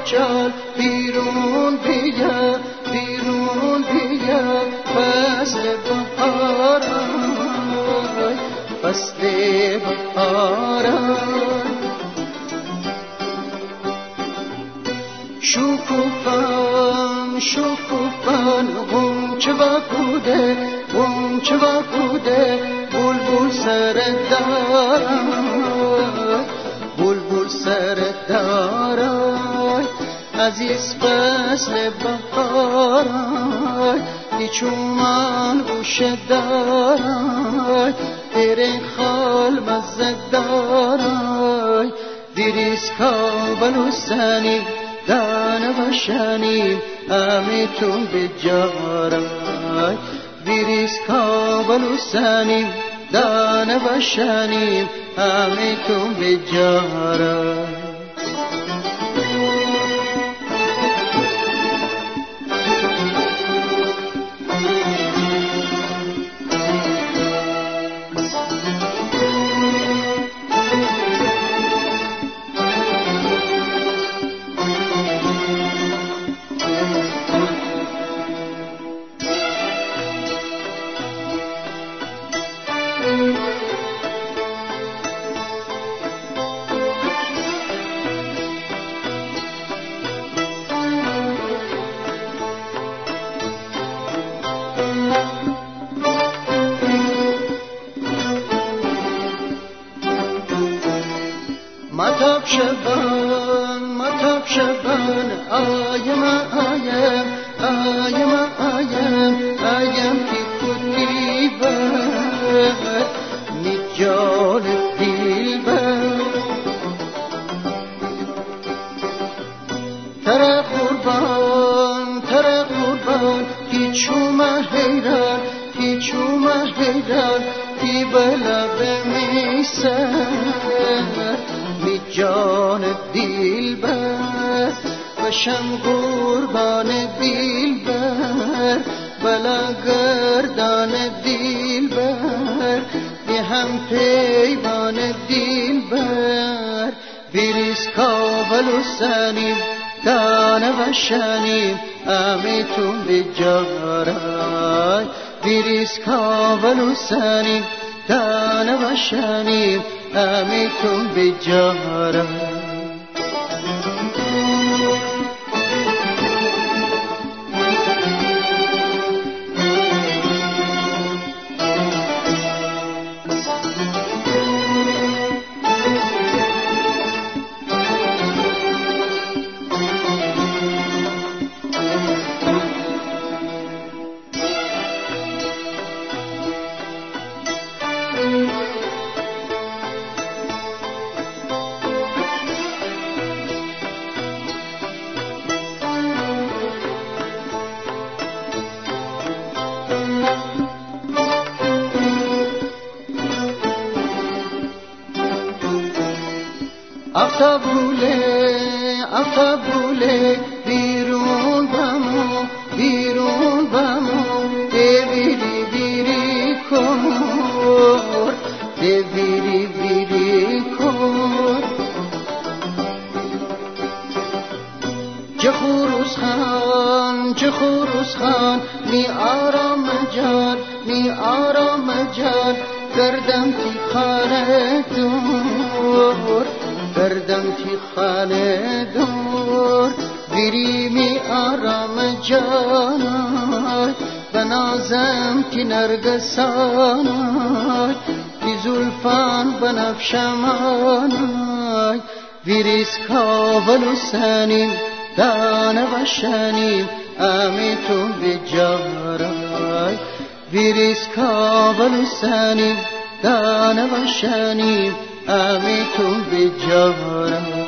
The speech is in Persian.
جال بیرون بیا بیرون بیا فصل بهارای فصل بهارای شکوفان شکوفان غنچه و بوده غنچه و بوده بلبل سر دارای بلبل سر دارای عزیز فصل بهارای بیچومان گوشه دارای درین خال مزه دارای دیریز کابل و سنی دانه باشنیم همیتون به جارای دیریز کابل و سنیم دانه باشنیم همیتون به جارای متاب شبان آیم کی کودی بر نیجال دیل بر تر قربان کی چومه حیران کی بلا بمیسر جان دیلبر بشم قربان دیلبر بلا گردان دیلبر به هم پیمان دیلبر بیریز کابل و سنیم دانه باشنیم همیتون به جارای بیریز کابل و سنیم دانه باشنیم همیتون به جارای افتابوله بیرون بامو دیویری کور دیویری کور چه خروس خان می آرام جان کردم تی خانه دور دیری می آرام جانای بنازم کی نرگسانای کی زلفان بنفشمانای ویریز کابل و سنیم دانه باشنیم همیتون به جارای ویریز کابل و سنیم دانه باشنیم همیتون به جارای